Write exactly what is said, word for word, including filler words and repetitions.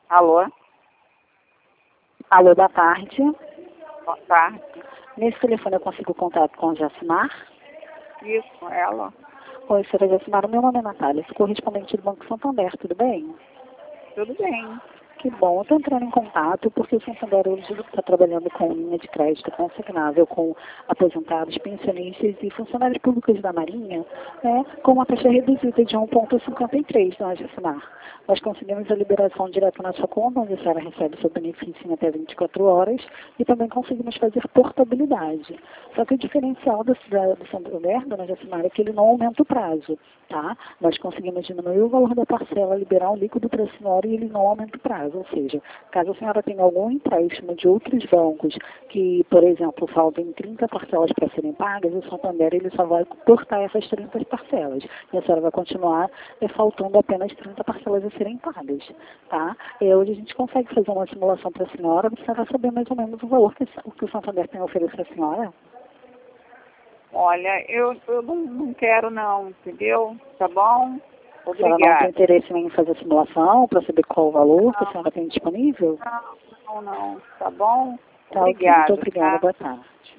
Alô? Alô, boa tarde. Boa tarde. Nesse telefone eu consigo contato com a Jacimar? Isso, ela. Oi, senhora Jacimar, o meu nome é Natália, sou correspondente do Banco Santander, tudo bem? Tudo bem. Que bom, eu estou entrando em contato porque o Santander hoje está trabalhando com linha de crédito consignável com aposentados, pensionistas e funcionários públicos da Marinha, né, com uma taxa reduzida de um vírgula cinquenta e três, não é, Jacimar? Nós conseguimos a liberação direta na sua conta, onde a senhora recebe seu benefício em até vinte e quatro horas, e também conseguimos fazer portabilidade. Só que o diferencial do, da, do Santander, dona Jacimar, é que ele não aumenta o prazo, tá? Nós conseguimos diminuir o valor da parcela, liberar um líquido para a senhora e ele não aumenta o prazo. Ou seja, caso a senhora tenha algum empréstimo de outros bancos que, por exemplo, faltem trinta parcelas para serem pagas, o Santander ele só vai cortar essas trinta parcelas. E a senhora vai continuar é, faltando apenas trinta parcelas a serem pagas. Tá? E hoje a gente consegue fazer uma simulação para a senhora, você vai saber mais ou menos o valor que, o que o Santander tem a oferecer à senhora. Olha, eu, eu não, não quero não, entendeu? Tá bom? A senhora não tem Obrigada. interesse em fazer a simulação para saber qual o valor que a senhora tem disponível? Não, não, não. Tá bom? Tá, ok. Obrigada. Muito obrigada. Tá? Boa tarde.